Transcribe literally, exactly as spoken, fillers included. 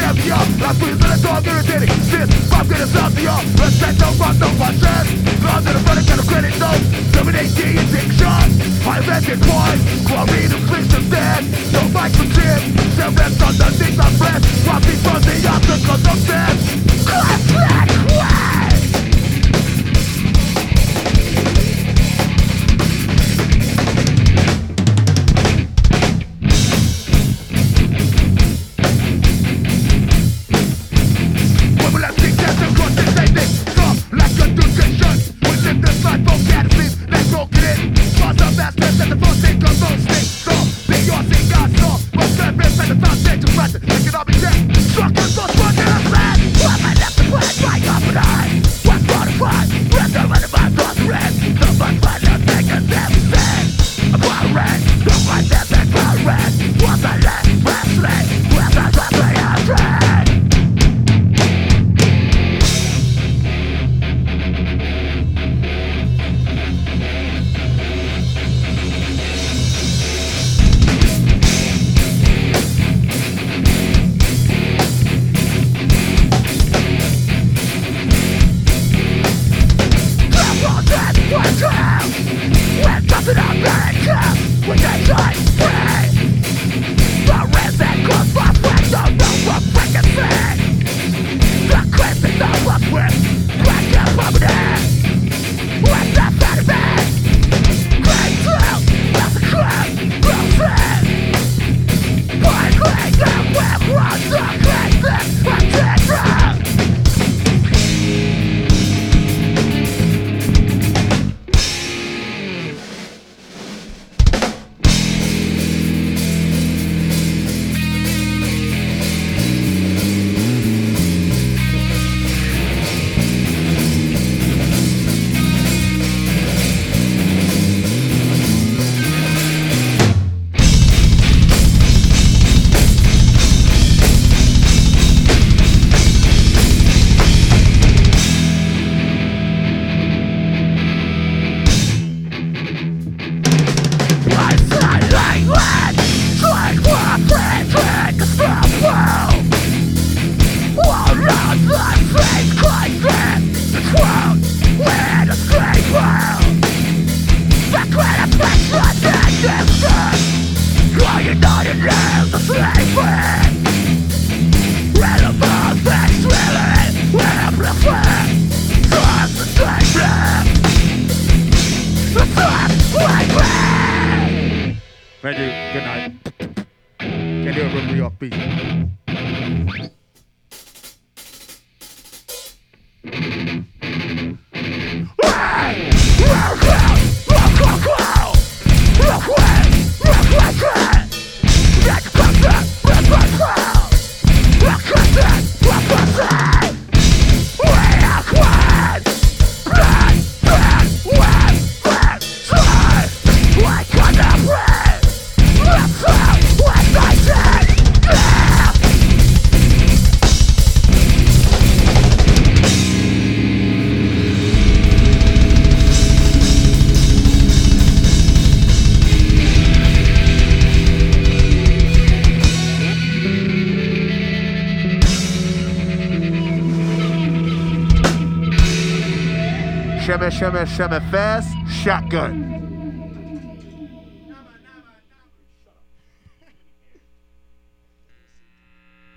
heavier. Like breathing in the dog irritating. This vibe getting saltier. Respect no fuck no questions. Love to the front and credit no. Dominate the addiction. I invented one. Glory to Christian dead. No mic for Jim. Still reps underneath my breath. Rock me from the obstacles of death. Clap, clap, clap. Thank you. Good night. Can you remember your beat? Shimmy, shimmy, shimmy fast, shotgun.